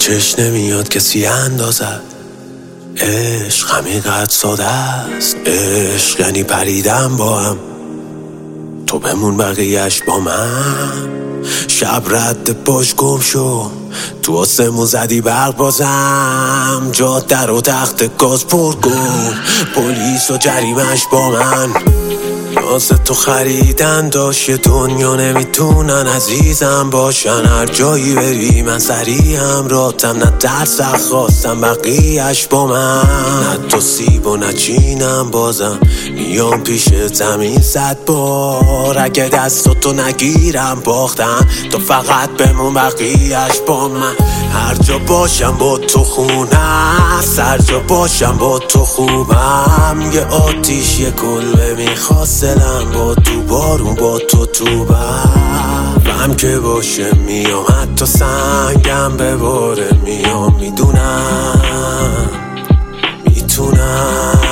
چش نمیاد کسی اندازد. عشق همینقدر ساده است. عشق یعنی پریدم با هم، تو بمون بقیهش با من. شب رد باش گم شو، تو آسمون زدی برق بازم. جاده رو تخت گاز پر کن، پلیس و جریمش با من. ناز تو خریدن داشت یه دنیا نمیتونن عزیزم باشن. هر جایی بری من سریعم راتم، نه ترسم خواستم بقیهش با من. نه تو سیب و نه چینم بازم میام پیش زمین 100 بار. اگه دستاتو نگیرم باختم، تو فقط بمون بقیهش با من. هر جا باشم با تو خونه است، هر جا باشم با تو خوبم. یه آتیش یه کلبه میخواست دلم، با تو بارون با تو بم که باشه میام، حتی سنگم به باره میام. میدونم میتونم.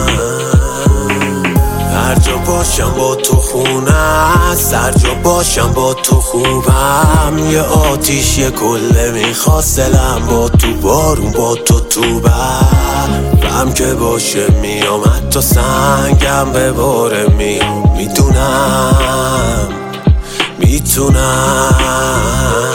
هر جا باشم با تو خونه است، هر جا باشم با تو خوبم. یه آتیش یه کله میخواست دلم، با تو بارون با تو بم که باشه میام، حتی سنگم به باره میام. میدونم میتونم.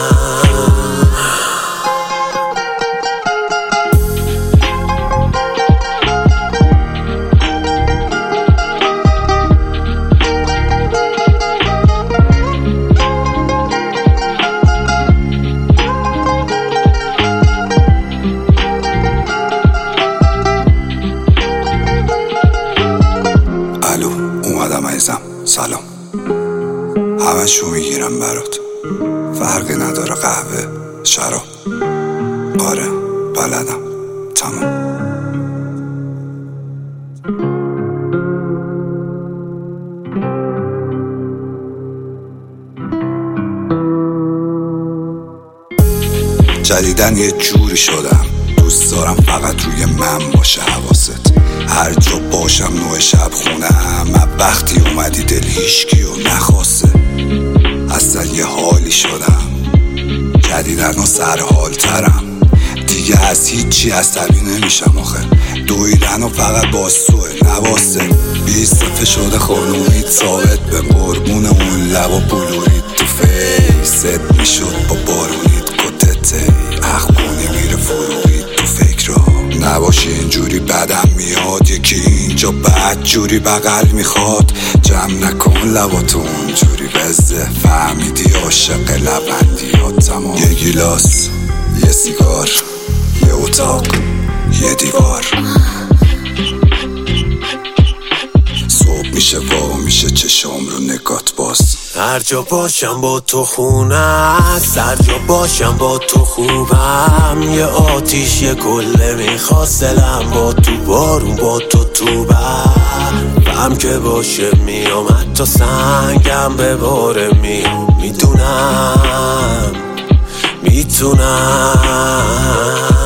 سلام، همشو میگیرم برات، فرقی نداره قهوه شراب. آره بلدم، تمام. جدیدن یه جوری شدم، دوست دارم فقط روی من باشه حواست. هر جا باشم نوع شب خونم، وقتی اومدی دل هیچکی و نخواسته. اصلا یه حالی شدم، جدیدن و سرحال ترم. دیگه از هیچی عصبی نمیشم آخه، دویدن و فقط باستوه نواسته. 20 صفحه شده خانومیت ثابت به قربون اون لب و بلورید تو فیست. میشد با بارونیت کتته اخمونی میره فروغید تو فکرها. نباشی اینجوری بدم میاد، یکی اینجا بد جوری بغل میخواد. جمع نکن لباتو اونجوری بزه، فهمیدی عاشق لبندی ها تمام. یه گیلاس، یه سیگار، یه اتاق، یه دیوار. صبح میشه وا میشه چشم رو نگات باز. هر جا باشم با تو خونه است، هر جا باشم با تو خوبم. یه آتیش یه کله میخواست دلم، با تو بارون با تو بم که باشه میام، حتی سنگم به باره میام. میدونم میتونم.